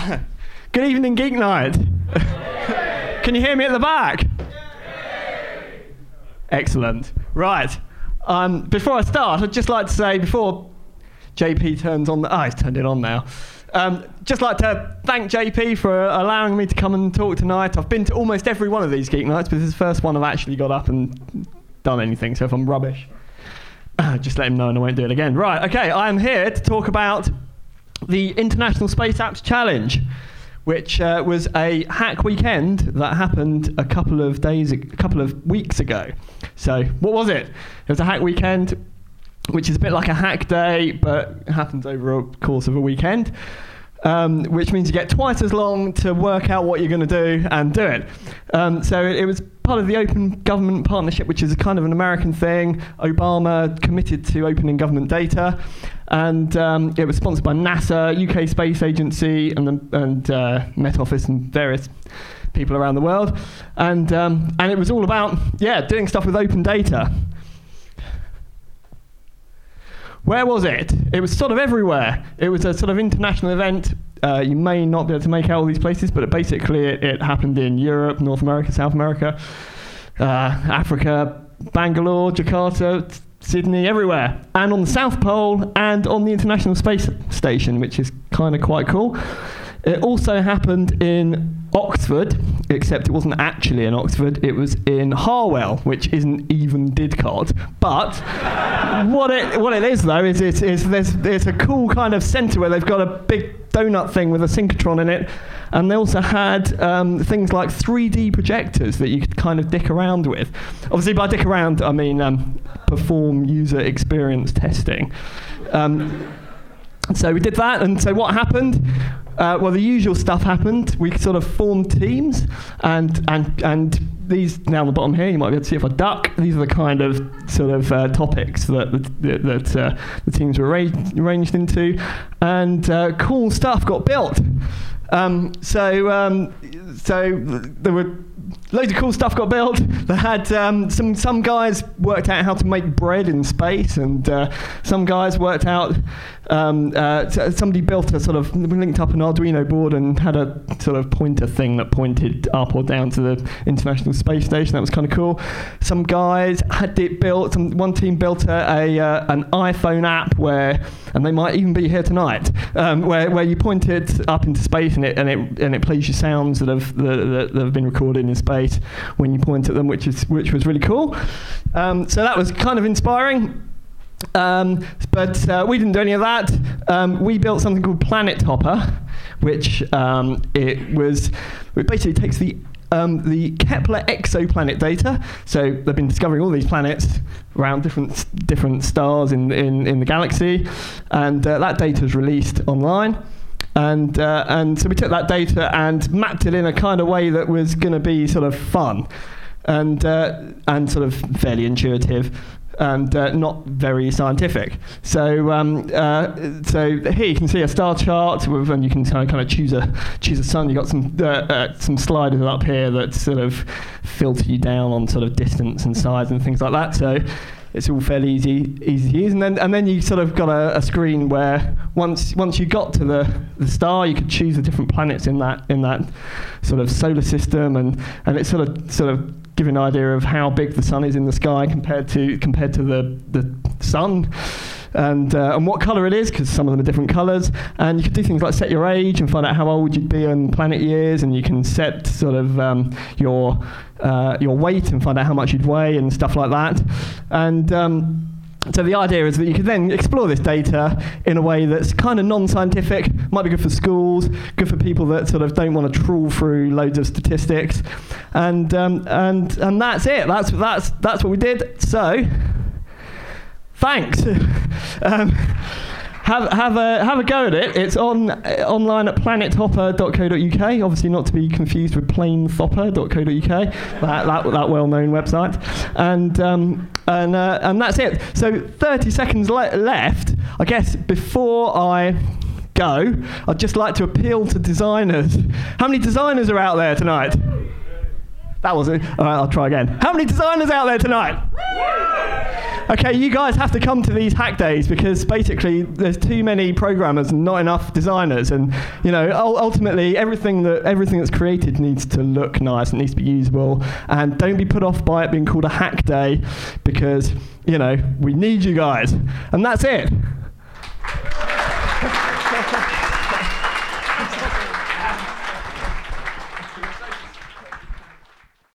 Good evening, Geek Night. Can you hear me at the back? Excellent. Right. Before I start, I'd just like to say, before JP turns on he's turned it on now. Just like to thank JP for allowing me to come and talk tonight. I've been to almost every one of these Geek Nights, but this is the first one I've actually got up and done anything, so if I'm rubbish, just let him know and I won't do it again. Right, okay, I am here to talk about the International Space Apps Challenge, which was a hack weekend that happened a couple of weeks ago. So, what was it? It was a hack weekend, which is a bit like a hack day, but happens over a course of a weekend, which means you get twice as long to work out what you're going to do and do it. So it was part of the Open Government Partnership, which is a kind of an American thing. Obama committed to opening government data, and it was sponsored by NASA, UK Space Agency, and Met Office, and various people around the world. And it was all about, doing stuff with open data. Where was it? It was sort of everywhere. It was a sort of international event. You may not be able to make out all these places, but basically it happened in Europe, North America, South America, Africa, Bangalore, Jakarta, Sydney, everywhere. And on the South Pole and on the International Space Station, which is kind of quite cool. It also happened in Oxford, except it wasn't actually in Oxford, it was in Harwell, which isn't even Didcot. But what it is though is there's a cool kind of centre where they've got a big donut thing with a synchrotron in it, and they also had things like 3D projectors that you could kind of dick around with. Obviously by dick around I mean perform user experience testing. So we did that, and so what happened? Well, the usual stuff happened. We sort of formed teams, and these down the bottom here, you might be able to see if I duck. These are the kind of sort of topics that the teams were arranged into, and cool stuff got built. So there were loads of cool stuff got built. They had some guys worked out how to make bread in space, and some guys worked out. Somebody built a sort of linked up an Arduino board and had a sort of pointer thing that pointed up or down to the International Space Station. That was kind of cool. Some guys had it built. One team built an iPhone app and they might even be here tonight, where you point it up into space and it plays you sounds that have been recorded in space when you point at them, which was really cool. So that was kind of inspiring. But we didn't do any of that. We built something called Planet Hopper, which it basically takes the Kepler exoplanet data. So they've been discovering all these planets around different stars in the galaxy, and that data is released online. And so we took that data and mapped it in a kind of way that was going to be sort of fun and sort of fairly intuitive. And not very scientific. So here you can see a star chart, and you can kind of choose a sun. You've got some sliders up here that sort of filter you down on sort of distance and size and things like that. So it's all fairly easy to use. And then you sort of got a screen where once you got to the star, you could choose the different planets in that sort of solar system, and it sort of give an idea of how big the sun is in the sky compared to the sun, and what colour it is, because some of them are different colours. And you can do things like set your age and find out how old you'd be in planet years, and you can set sort of your weight and find out how much you'd weigh and stuff like that. And so the idea is that you can then explore this data in a way that's kind of non-scientific, might be good for schools, good for people that sort of don't want to trawl through loads of statistics, and that's it. That's what we did. So, thanks. Have a go at it. It's online at planethopper.co.uk. Obviously not to be confused with planethopper.co.uk, that well-known website. And that's it. So 30 seconds left. I guess before I go, I'd just like to appeal to designers. How many designers are out there tonight? That was it. All right, I'll try again. How many designers out there tonight? Okay, you guys have to come to these hack days because basically there's too many programmers and not enough designers, and ultimately everything that's created needs to look nice, it needs to be usable, and don't be put off by it being called a hack day because we need you guys, and that's it.